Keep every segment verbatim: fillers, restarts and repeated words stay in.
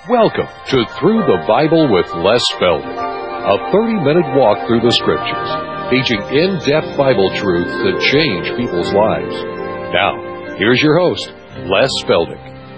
Welcome to Through the Bible with Les Feldick, a thirty-minute walk through the Scriptures, teaching in-depth Bible truths that change people's lives. Now, here's your host, Les Feldick.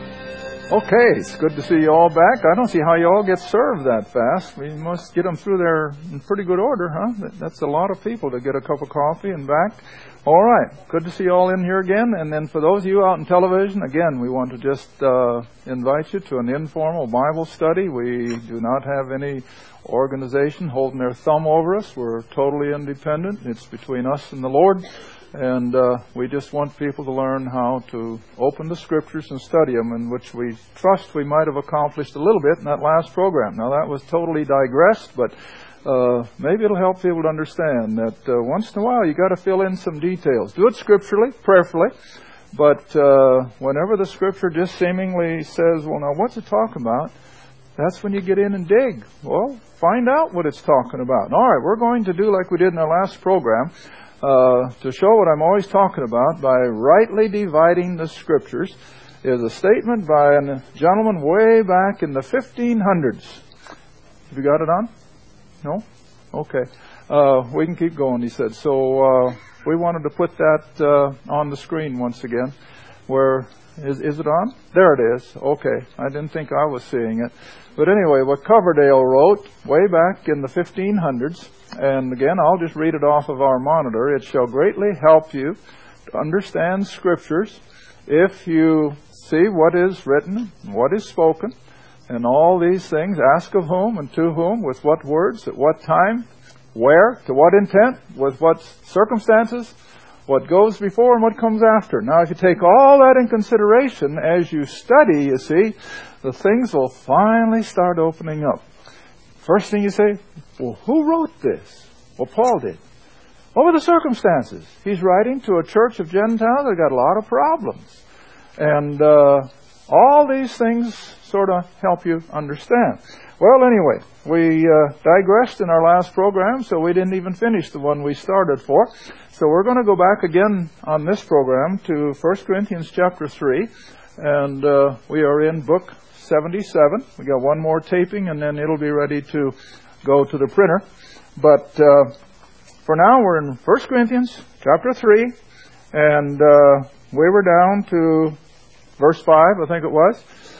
Okay, it's good to see you all back. I don't see how you all get served that fast. We must get them through there in pretty good order, huh? That's a lot of people to get a cup of coffee and back. All right, good to see you all in here again. And then for those of you out on television, again, we want to just uh, invite you to an informal Bible study. We do not have any organization holding their thumb over us. We're totally independent. It's between us and the Lord. And uh, we just want people to learn how to open the Scriptures and study them, in which we trust we might have accomplished a little bit in that last program. Now, that was totally digressed, but uh, maybe it'll help people to understand that uh, once in a while you got to fill in some details. Do it scripturally, prayerfully, but uh, whenever the Scripture just seemingly says, well, now, what's it talking about? That's when you get in and dig. Well, find out what it's talking about. All right, we're going to do like we did in our last program. Uh, to show what I'm always talking about by rightly dividing the Scriptures is a statement by a gentleman way back in the fifteen hundreds. Have you got it on? No? Okay. Uh, we can keep going, he said. So uh, we wanted to put that uh, on the screen once again. Where is, is it on? There it is. Okay. I didn't think I was seeing it. But anyway, what Coverdale wrote way back in the fifteen hundreds, and again, I'll just read it off of our monitor. It shall greatly help you to understand Scriptures if you see what is written, what is spoken, and all these things. Ask of whom and to whom, with what words, at what time, where, to what intent, with what circumstances, what goes before and what comes after. Now, if you take all that in consideration as you study, you see, the things will finally start opening up. First thing you say, well, who wrote this? Well, Paul did. What were the circumstances? He's writing to a church of Gentiles that got a lot of problems. And uh, all these things sort of help you understand. Well, anyway, we uh, digressed in our last program, so we didn't even finish the one we started for. So we're going to go back again on this program to First Corinthians chapter three, and uh, we are in book seventy-seven. We got one more taping, and then it'll be ready to go to the printer. But uh, for now, we're in First Corinthians chapter three, and uh, we were down to verse five, I think it was.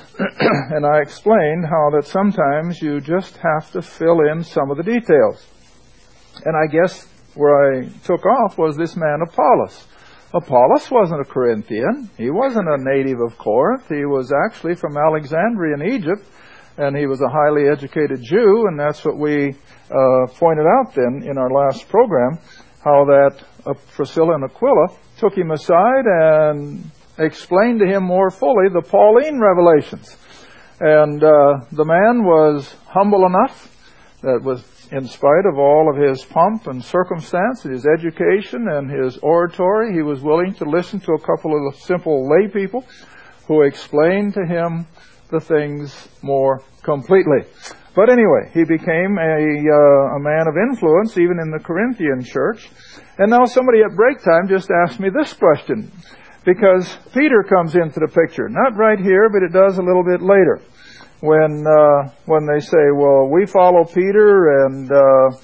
And I explained how that sometimes you just have to fill in some of the details. And I guess where I took off was this man Apollos. Apollos wasn't a Corinthian. He wasn't a native of Corinth. He was actually from Alexandria in Egypt, and he was a highly educated Jew, and that's what we uh, pointed out then in our last program, how that uh, Priscilla and Aquila took him aside and explained to him more fully the Pauline revelations. And uh, the man was humble enough that was, in spite of all of his pomp and circumstance, his education and his oratory, he was willing to listen to a couple of the simple lay people who explained to him the things more completely. But anyway, he became a, uh, a man of influence even in the Corinthian church. And now somebody at break time just asked me this question, because Peter comes into the picture. Not right here, but it does a little bit later. When uh, when they say, well, we follow Peter, and uh,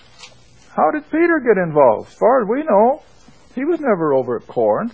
how did Peter get involved? As far as we know, he was never over at Corinth.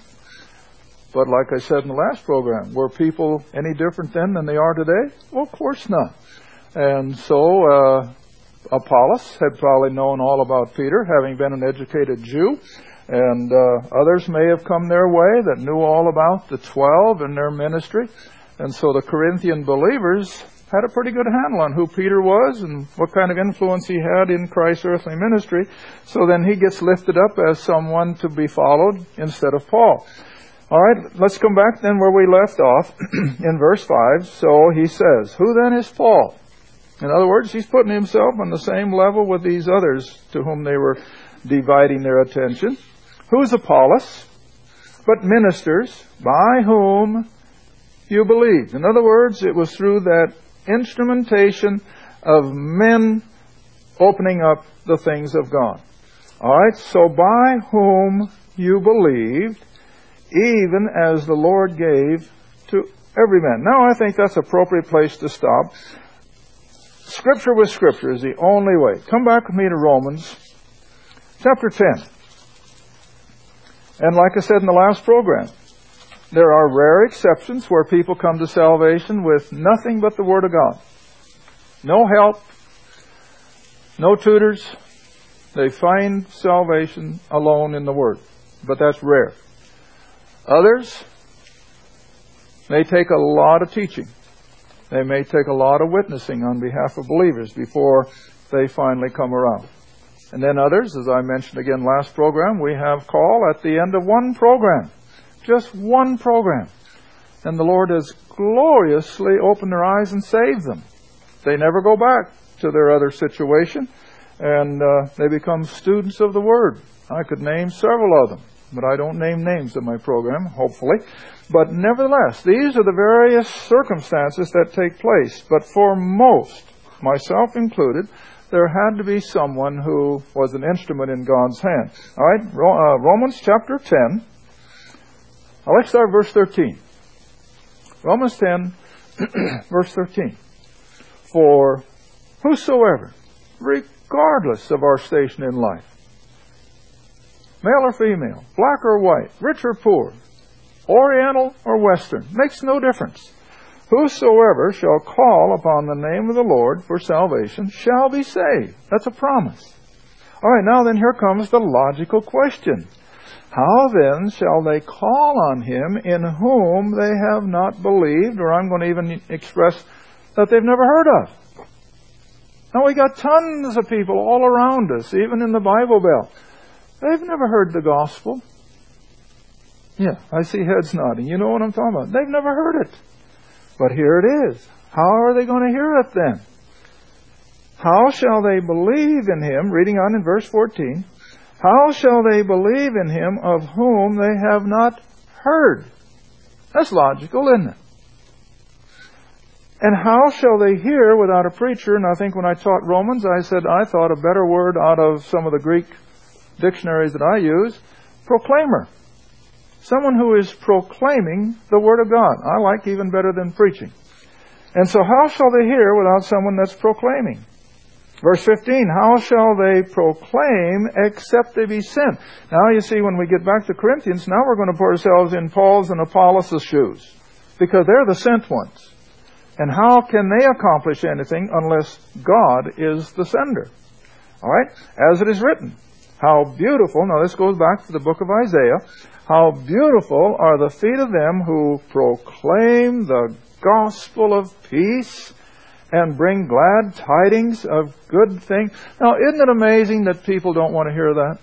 But like I said in the last program, were people any different then than they are today? Well, of course not. And so uh, Apollos had probably known all about Peter, having been an educated Jew. And uh, others may have come their way that knew all about the twelve and their ministry. And so the Corinthian believers had a pretty good handle on who Peter was and what kind of influence he had in Christ's earthly ministry. So then he gets lifted up as someone to be followed instead of Paul. All right, let's come back then where we left off in verse five. So he says, who then is Paul? In other words, he's putting himself on the same level with these others to whom they were dividing their attention. Who's Apollos? But ministers by whom you believed. In other words, it was through that instrumentation of men opening up the things of God. All right, so by whom you believed, even as the Lord gave to Every man. Now I think that's an appropriate place to stop. Scripture with Scripture is the only way. Come back with me to Romans chapter ten. And like I said in the last program, there are rare exceptions where people come to salvation with nothing but the Word of God. No help, no tutors. They find salvation alone in the Word. But that's rare. Others may take a lot of teaching. They may take a lot of witnessing on behalf of believers before they finally come around. And then others, as I mentioned again last program, we have call at the end of one program. Just one program. And the Lord has gloriously opened their eyes and saved them. They never go back to their other situation, and uh, they become students of the Word. I could name several of them, but I don't name names in my program, hopefully. But nevertheless, these are the various circumstances that take place. But for most, myself included, there had to be someone who was an instrument in God's hand. All right, uh, Romans chapter ten. Now let's start verse thirteen. Romans ten, verse thirteen. For whosoever, regardless of our station in life, male or female, black or white, rich or poor, Oriental or Western, makes no difference. Whosoever shall call upon the name of the Lord for salvation shall be saved. That's a promise. All right, now then here comes the logical question. How then shall they call on Him in whom they have not believed, or I'm going to even express that they've never heard of? Now we got tons of people all around us, even in the Bible Belt. They've never heard the gospel. Yeah, I see heads nodding. You know what I'm talking about. They've never heard it. But here it is. How are they going to hear it then? How shall they believe in Him? Reading on in verse fourteen. How shall they believe in Him of whom they have not heard? That's logical, isn't it? And how shall they hear without a preacher? And I think when I taught Romans, I said I thought a better word out of some of the Greek dictionaries that I use, proclaimer. Someone who is proclaiming the Word of God. I like even better than preaching. And so how shall they hear without someone that's proclaiming? Verse fifteen, how shall they proclaim except they be sent? Now you see, when we get back to Corinthians, now we're going to put ourselves in Paul's and Apollos' shoes. Because they're the sent ones. And how can they accomplish anything unless God is the sender? All right? As it is written, how beautiful, now this goes back to the book of Isaiah, how beautiful are the feet of them who proclaim the gospel of peace and bring glad tidings of good things. Now, isn't it amazing that people don't want to hear that?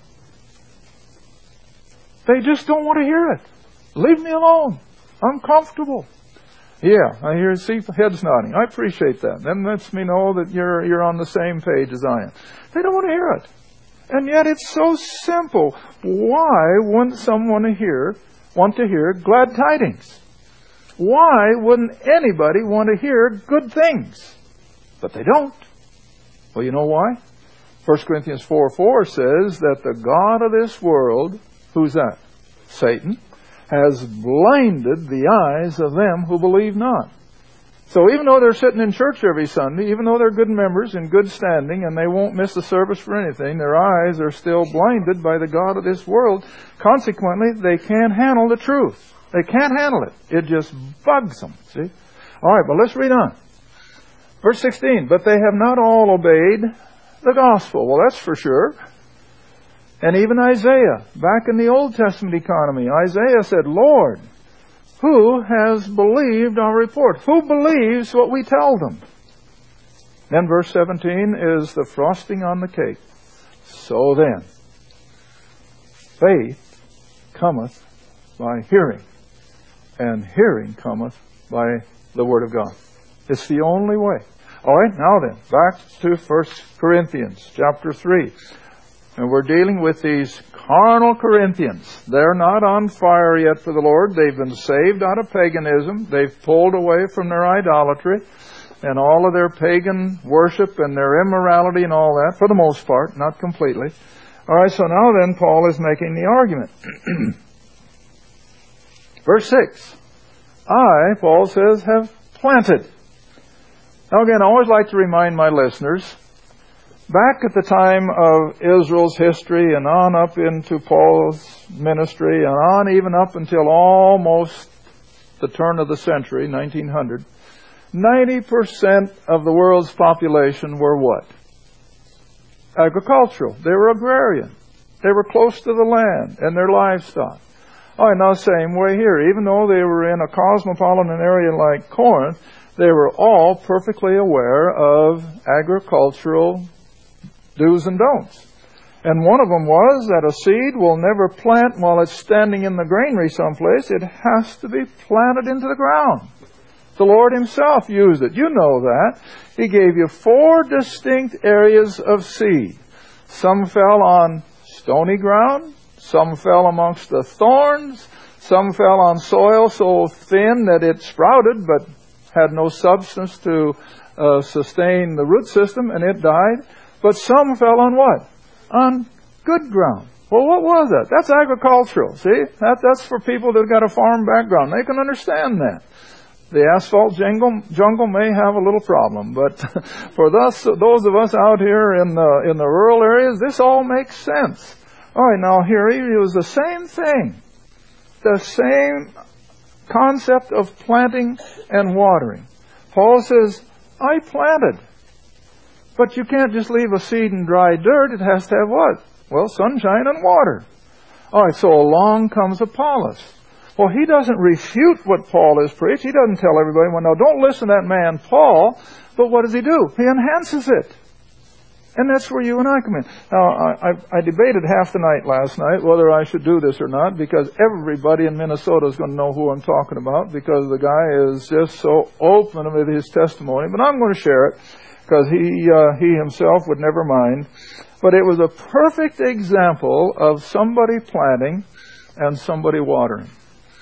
They just don't want to hear it. Leave me alone. I'm comfortable. Yeah, I hear see heads nodding. I appreciate that. That lets me know that you're you're on the same page as I am. They don't want to hear it. And yet it's so simple. Why wouldn't someone hear, want to hear glad tidings? Why wouldn't anybody want to hear good things? But they don't. Well, you know why? First Corinthians four four says that the God of this world, who's that? Satan, has blinded the eyes of them who believe not. So even though they're sitting in church every Sunday, even though they're good members in good standing and they won't miss the service for anything, their eyes are still blinded by the God of this world. Consequently, they can't handle the truth. They can't handle it. It just bugs them. See? All right, but let's read on. Verse sixteen, but they have not all obeyed the gospel. Well, that's for sure. And even Isaiah, back in the Old Testament economy, Isaiah said, Lord, who has believed our report? Who believes what we tell them? Then verse seventeen is the frosting on the cake. So then, faith cometh by hearing, and hearing cometh by the Word of God. It's the only way. All right, now then, back to First Corinthians chapter three. And we're dealing with these carnal Corinthians. They're not on fire yet for the Lord. They've been saved out of paganism. They've pulled away from their idolatry and all of their pagan worship and their immorality and all that, for the most part, not completely. All right, so now then Paul is making the argument. Verse six. I, Paul says, have planted. Now again, I always like to remind my listeners, back at the time of Israel's history and on up into Paul's ministry and on even up until almost the turn of the century, nineteen hundred, ninety percent of the world's population were what? Agricultural. They were agrarian. They were close to the land and their livestock. Oh, now same way here. Even though they were in a cosmopolitan area like Corinth, they were all perfectly aware of agricultural do's and don'ts. And one of them was that a seed will never plant while it's standing in the granary someplace. It has to be planted into the ground. The Lord Himself used it. You know that. He gave you four distinct areas of seed. Some fell on stony ground. Some fell amongst the thorns. Some fell on soil so thin that it sprouted but had no substance to uh, sustain the root system, and it died. But some fell on what? On good ground. Well, what was that? That's agricultural, see? That, that's for people that got a farm background. They can understand that. The asphalt jungle, jungle may have a little problem, but for those, those of us out here in the, in the rural areas, this all makes sense. All right, now here it was the same thing. The same concept of planting and watering. Paul says, I planted. But you can't just leave a seed in dry dirt. It has to have what? Well, sunshine and water. All right, so along comes Apollos. Well, he doesn't refute what Paul has preached. He doesn't tell everybody, well, no, don't listen to that man Paul. But what does he do? He enhances it. And that's where you and I come in. Now, I, I, I debated half the night last night whether I should do this or not, because everybody in Minnesota is going to know who I'm talking about, because the guy is just so open with his testimony. But I'm going to share it, because he, uh, he himself would never mind. But it was a perfect example of somebody planting and somebody watering.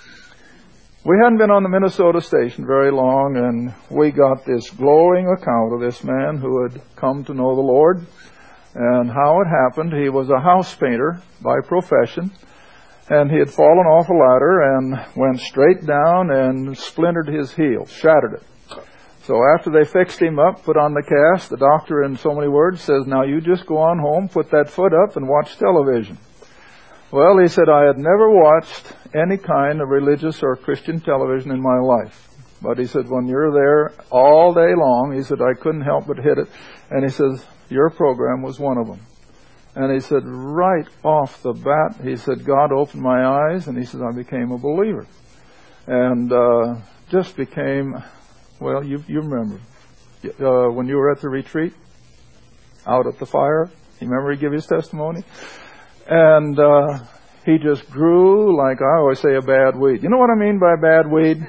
We hadn't been on the Minnesota station very long, and we got this glowing account of this man who had come to know the Lord and how it happened. He was a house painter by profession, and he had fallen off a ladder and went straight down and splintered his heel, shattered it. So after they fixed him up, put on the cast, the doctor in so many words says, now you just go on home, put that foot up, and watch television. Well, he said, I had never watched any kind of religious or Christian television in my life. But he said, when you're there all day long, he said, I couldn't help but hit it. And he says, your program was one of them. And he said, right off the bat, he said, God opened my eyes, and he said, I became a believer. And uh, just became, well, you, you remember, uh, when you were at the retreat, out at the fire, you remember he gave his testimony? And uh, he just grew like, I always say, a bad weed. You know what I mean by a bad weed?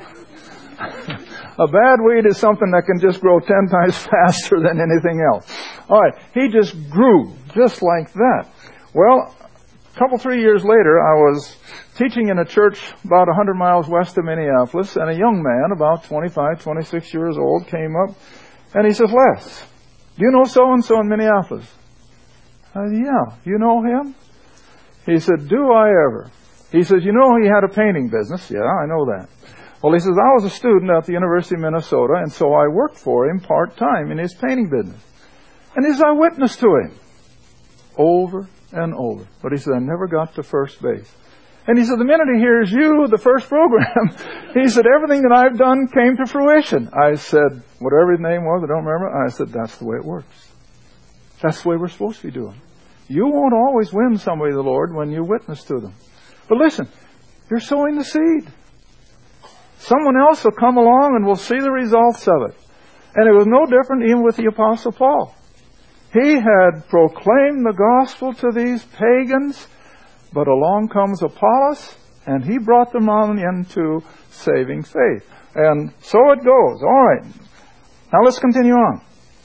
A bad weed is something that can just grow ten times faster than anything else. All right, he just grew just like that. Well, a couple, three years later, I was teaching in a church about one hundred miles west of Minneapolis, and a young man, about twenty-five, twenty-six years old, came up, and he says, Les, do you know so-and-so in Minneapolis? I said, yeah, you know him? He said, do I ever? He says, you know he had a painting business. Yeah, I know that. Well, he says, I was a student at the University of Minnesota, and so I worked for him part-time in his painting business. And he says, I witnessed to him over and over. But he said, I never got to first base. And he said, the minute he hears you, the first program, he said, everything that I've done came to fruition. I said, whatever his name was, I don't remember. I said, that's the way it works. That's the way we're supposed to be doing. You won't always win somebody to the Lord when you witness to them. But listen, you're sowing the seed. Someone else will come along and will see the results of it. And it was no different even with the Apostle Paul. He had proclaimed the gospel to these pagans, but along comes Apollos, and he brought them on into saving faith. And so it goes. All right. Now let's continue on.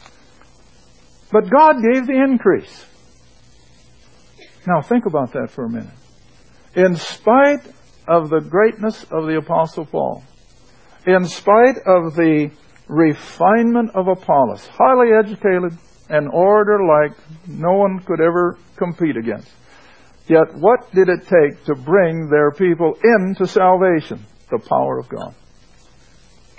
But God gave the increase. Now think about that for a minute. In spite of the greatness of the Apostle Paul, in spite of the refinement of Apollos, highly educated, an order like no one could ever compete against, yet what did it take to bring their people into salvation? The power of God.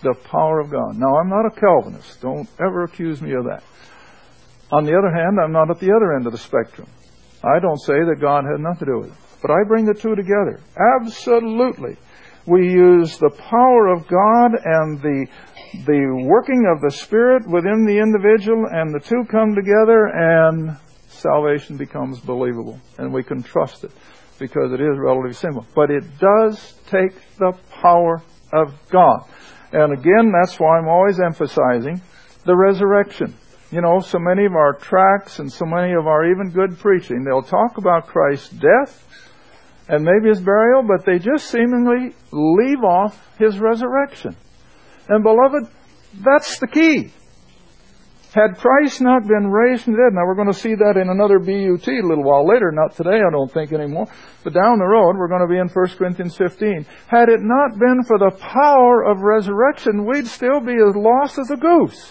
the power of God. Now, I'm not a Calvinist. Don't ever accuse me of that. On the other hand, I'm not at the other end of the spectrum. I don't say that God had nothing to do with it. But I bring the two together. Absolutely. We use the power of God and the the working of the Spirit within the individual, and the two come together, and salvation becomes believable. And we can trust it because it is relatively simple. But it does take the power of God. And again, that's why I'm always emphasizing the resurrection. You know, so many of our tracts and so many of our even good preaching, they'll talk about Christ's death and maybe His burial, but they just seemingly leave off His resurrection. And beloved, that's the key. Had Christ not been raised from the dead, now we're going to see that in another B U T a little while later, not today I don't think anymore, but down the road we're going to be in First Corinthians fifteen. Had it not been for the power of resurrection, we'd still be as lost as a goose.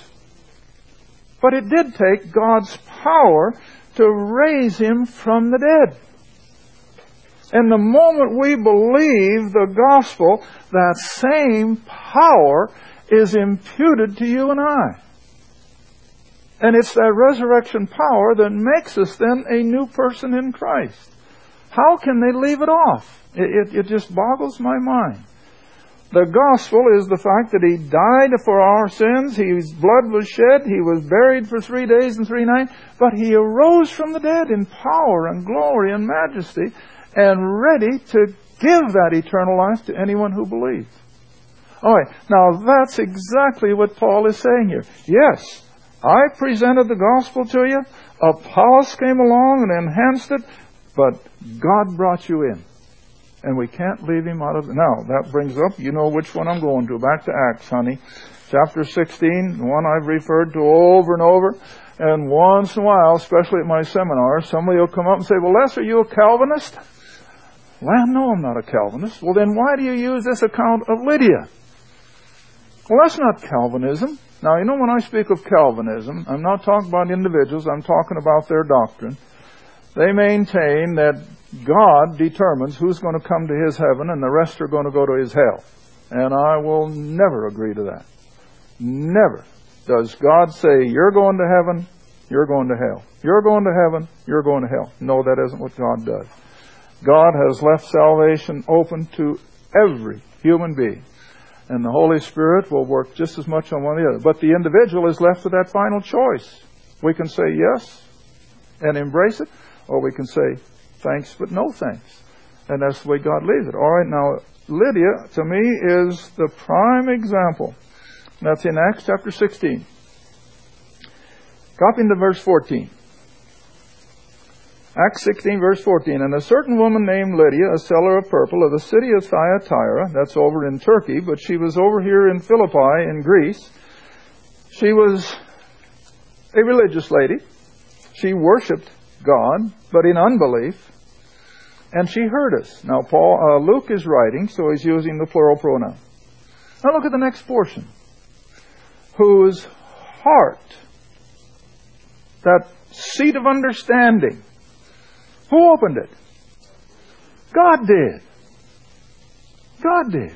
But it did take God's power to raise Him from the dead. And the moment we believe the gospel, that same power is imputed to you and I. And it's that resurrection power that makes us then a new person in Christ. How can they leave it off? It, it, it just boggles my mind. The gospel is the fact that He died for our sins, His blood was shed, He was buried for three days and three nights, but He arose from the dead in power and glory and majesty, and ready to give that eternal life to anyone who believes. All right, now that's exactly what Paul is saying here. Yes, I presented the gospel to you, Apollos came along and enhanced it, but God brought you in. And we can't leave Him out of it. Now, that brings up, you know which one I'm going to. Back to Acts, honey. Chapter sixteen, the one I've referred to over and over. And once in a while, especially at my seminars, somebody will come up and say, well, Les, are you a Calvinist? Well, no, I'm not a Calvinist. Well, then why do you use this account of Lydia? Well, that's not Calvinism. Now, you know, when I speak of Calvinism, I'm not talking about individuals. I'm talking about their doctrine. They maintain that God determines who's going to come to His heaven and the rest are going to go to His hell. And I will never agree to that. Never does God say, you're going to heaven, you're going to hell. You're going to heaven, you're going to hell. No, that isn't what God does. God has left salvation open to every human being. And the Holy Spirit will work just as much on one or the other. But the individual is left with that final choice. We can say yes and embrace it, or we can say thanks but no thanks. And that's the way God leaves it. All right, now Lydia, to me, is the prime example. That's in Acts chapter sixteen. Copy into verse fourteen. Acts sixteen, verse fourteen. And a certain woman named Lydia, a seller of purple, of the city of Thyatira, that's over in Turkey, but she was over here in Philippi in Greece. She was a religious lady. She worshipped God, but in unbelief. And she heard us. Now, Paul, uh, Luke is writing, so he's using the plural pronoun. Now look at the next portion. Whose heart, that seat of understanding, who opened it? God did. God did.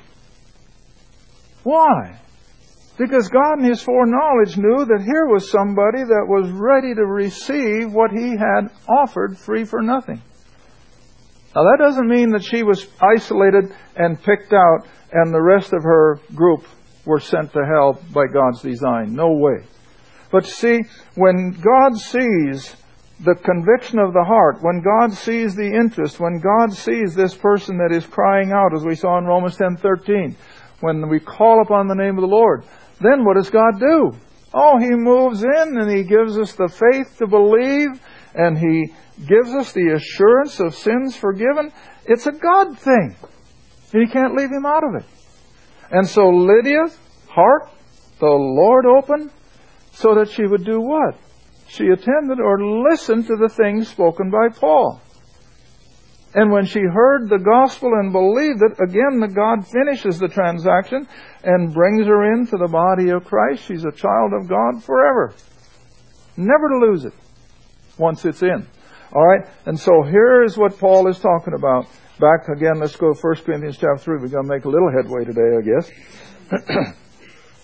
Why? Because God in His foreknowledge knew that here was somebody that was ready to receive what He had offered free for nothing. Now that doesn't mean that she was isolated and picked out and the rest of her group were sent to hell by God's design. No way. But see, when God sees the conviction of the heart, when God sees the interest, when God sees this person that is crying out, as we saw in Romans ten thirteen, when we call upon the name of the Lord, then what does God do? Oh, He moves in and He gives us the faith to believe, and He gives us the assurance of sins forgiven. It's a God thing. And you can't leave Him out of it. And so Lydia's heart, the Lord opened so that she would do what? She attended or listened to the things spoken by Paul. And when she heard the gospel and believed it, again, the God finishes the transaction and brings her into the body of Christ. She's a child of God forever. Never to lose it once it's in. All right? And so here is what Paul is talking about. Back again, let's go to First Corinthians chapter three. We're going to make a little headway today, I guess.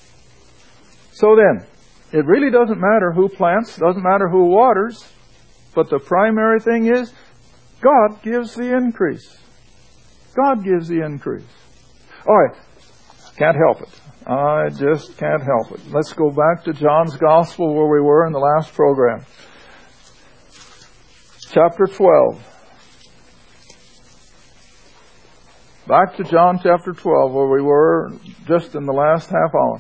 So then, it really doesn't matter who plants, doesn't matter who waters, but the primary thing is God gives the increase. God gives the increase. All right, can't help it. I just can't help it. Let's go back to John's Gospel where we were in the last program. Chapter twelve. Back to John chapter twelve where we were just in the last half hour.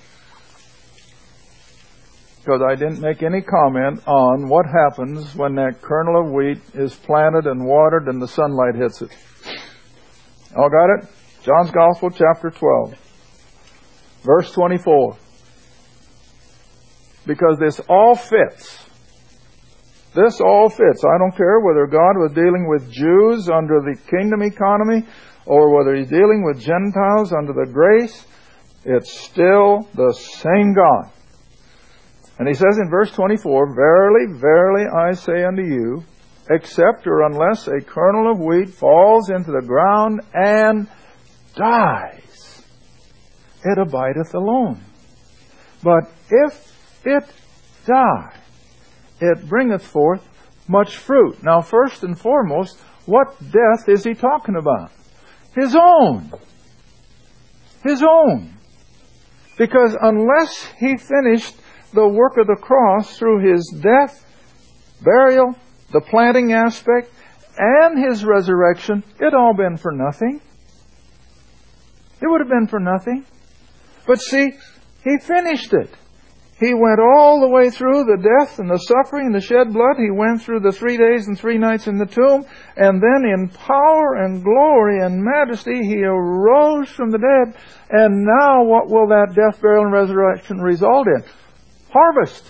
Because I didn't make any comment on what happens when that kernel of wheat is planted and watered and the sunlight hits it. All got it? John's Gospel, chapter twelve, verse twenty-four. Because this all fits. This all fits. I don't care whether God was dealing with Jews under the kingdom economy or whether He's dealing with Gentiles under the grace. It's still the same God. And He says in verse twenty-four, Verily, verily, I say unto you, except or unless a kernel of wheat falls into the ground and dies, it abideth alone. But if it die, it bringeth forth much fruit. Now, first and foremost, what death is He talking about? His own. His own. Because unless He finished the work of the cross through His death, burial, the planting aspect, and His resurrection, it all been for nothing. It would have been for nothing. But see, He finished it. He went all the way through the death and the suffering and the shed blood. He went through the three days and three nights in the tomb. And then in power and glory and majesty, He arose from the dead. And now what will that death, burial, and resurrection result in? Harvest.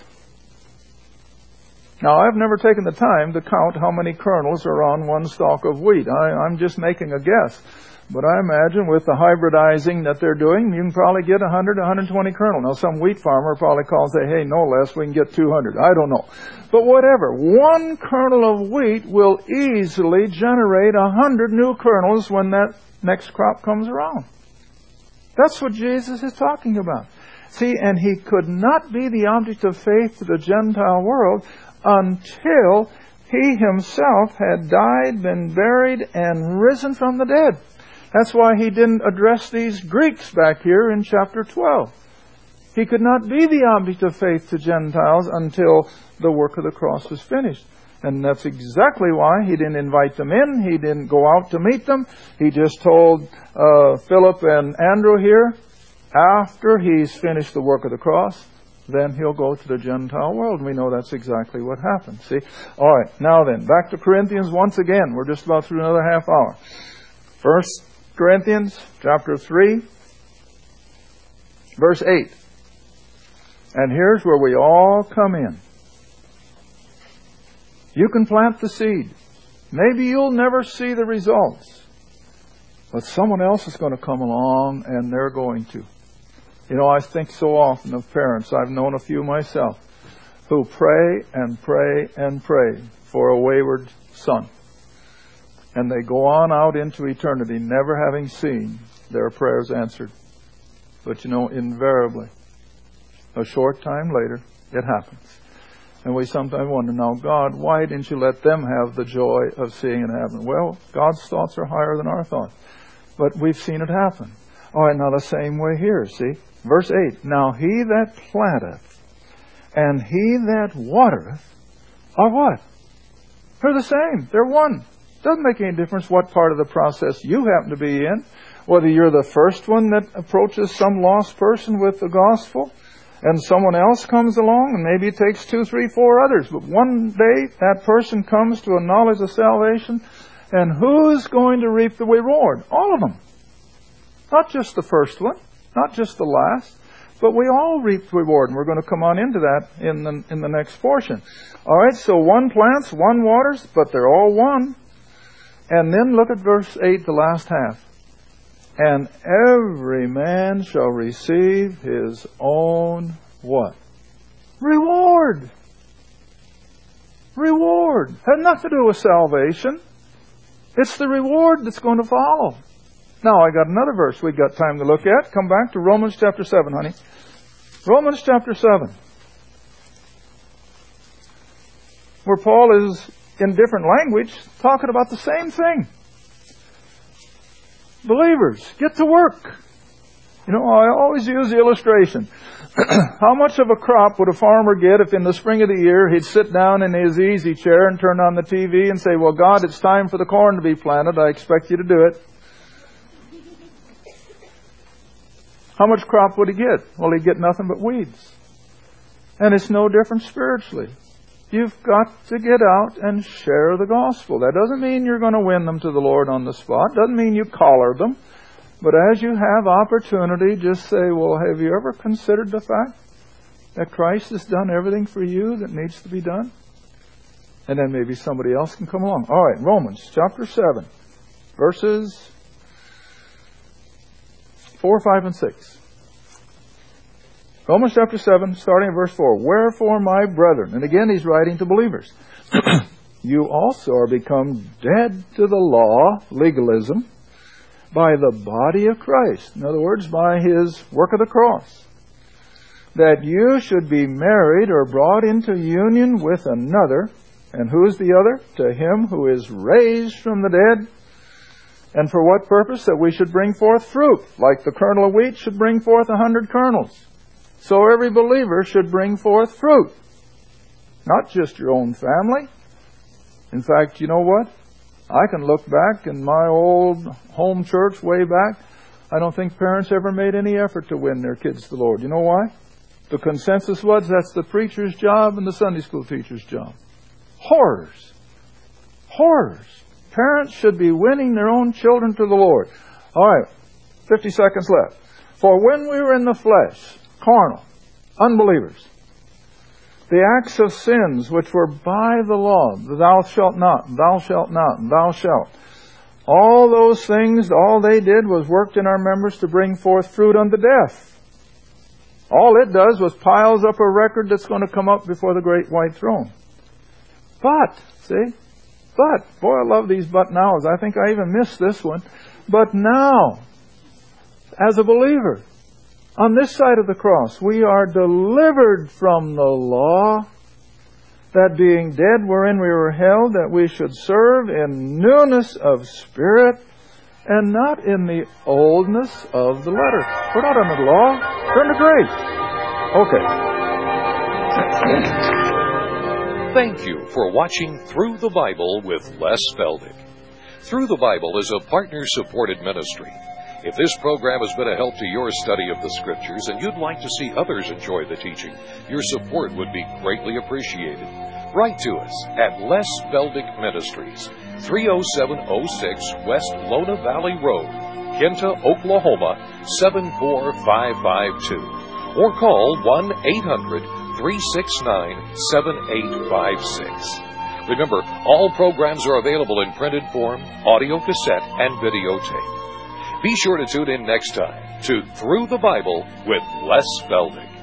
Now, I've never taken the time to count how many kernels are on one stalk of wheat. I, I'm just making a guess. But I imagine with the hybridizing that they're doing, you can probably get one hundred, one hundred twenty kernels. Now, some wheat farmer probably calls and say, hey, no less, we can get two hundred. I don't know. But whatever. One kernel of wheat will easily generate one hundred new kernels when that next crop comes around. That's what Jesus is talking about. See, and He could not be the object of faith to the Gentile world until He Himself had died, been buried, and risen from the dead. That's why He didn't address these Greeks back here in chapter twelve. He could not be the object of faith to Gentiles until the work of the cross was finished. And that's exactly why He didn't invite them in. He didn't go out to meet them. He just told uh, Philip and Andrew here, after He's finished the work of the cross, then He'll go to the Gentile world. And we know that's exactly what happened. See? All right. Now then, back to Corinthians once again. We're just about through another half hour. First Corinthians chapter three, verse eight. And here's where we all come in. You can plant the seed. Maybe you'll never see the results. But someone else is going to come along and they're going to. You know, I think so often of parents, I've known a few myself, who pray and pray and pray for a wayward son. And they go on out into eternity never having seen their prayers answered. But you know, invariably, a short time later, it happens. And we sometimes wonder, now God, why didn't you let them have the joy of seeing it happen? Well, God's thoughts are higher than our thoughts. But we've seen it happen. All right, now the same way here, see? Verse eight, Now he that planteth and he that watereth are what? They're the same. They're one. Doesn't make any difference what part of the process you happen to be in. Whether you're the first one that approaches some lost person with the gospel and someone else comes along and maybe it takes two, three, four others. But one day that person comes to a knowledge of salvation, and who's going to reap the reward? All of them. Not just the first one, not just the last, but we all reap the reward. And we're going to come on into that in the, in the next portion. All right, so one plants, one waters, but they're all one. And then look at verse eight, the last half. And every man shall receive his own what? Reward. Reward. Had nothing to do with salvation. It's the reward that's going to follow. Now, I got another verse we've got time to look at. Come back to Romans chapter seven, honey. Romans chapter seven, where Paul is, in different language, talking about the same thing. Believers, get to work. You know, I always use the illustration. How much of a crop would a farmer get if in the spring of the year he'd sit down in his easy chair and turn on the T V and say, well, God, it's time for the corn to be planted. I expect you to do it. How much crop would he get? Well, he'd get nothing but weeds. And it's no different spiritually. You've got to get out and share the gospel. That doesn't mean you're going to win them to the Lord on the spot. Doesn't mean you collar them. But as you have opportunity, just say, well, have you ever considered the fact that Christ has done everything for you that needs to be done? And then maybe somebody else can come along. All right, Romans chapter seven, verses four, five, and six. Romans chapter seven, starting at verse four. Wherefore, my brethren, and again he's writing to believers, you also are become dead to the law, legalism, by the body of Christ. In other words, by His work of the cross. That you should be married or brought into union with another. And who is the other? To Him who is raised from the dead. And for what purpose? That we should bring forth fruit. Like the kernel of wheat should bring forth a hundred kernels. So every believer should bring forth fruit. Not just your own family. In fact, you know what? I can look back in my old home church way back. I don't think parents ever made any effort to win their kids to the Lord. You know why? The consensus was that's the preacher's job and the Sunday school teacher's job. Horrors. Horrors. Parents should be winning their own children to the Lord. All right, fifty seconds left. For when we were in the flesh, carnal, unbelievers, the acts of sins which were by the law, thou shalt not, thou shalt not, thou shalt. All those things, all they did was worked in our members to bring forth fruit unto death. All it does was piles up a record that's going to come up before the great white throne. But, see, but, boy, I love these but nows. I think I even missed this one. But now, as a believer, on this side of the cross, we are delivered from the law, that being dead wherein we were held, that we should serve in newness of spirit, and not in the oldness of the letter. We're not under the law. We're under grace. Okay. Thank you for watching Through the Bible with Les Feldick. Through the Bible is a partner-supported ministry. If this program has been a help to your study of the Scriptures and you'd like to see others enjoy the teaching, your support would be greatly appreciated. Write to us at Les Feldick Ministries, three oh seven oh six West Lona Valley Road, Kinta, Oklahoma, seven four five five two. Or call one eight hundred three six nine seven eight five six. Remember, all programs are available in printed form, audio cassette, and videotape. Be sure to tune in next time to Through the Bible with Les Feldick.